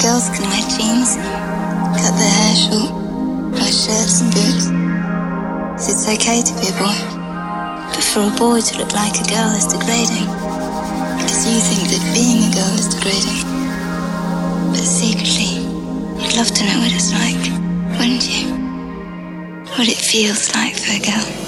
Girls can wear jeans, cut their hair short, wear shirts and boots. It's okay to be a boy, but for a boy to look like a girl is degrading, because you think that being a girl is degrading. But secretly, you'd love to know what it's like, wouldn't you? What it feels like for a girl.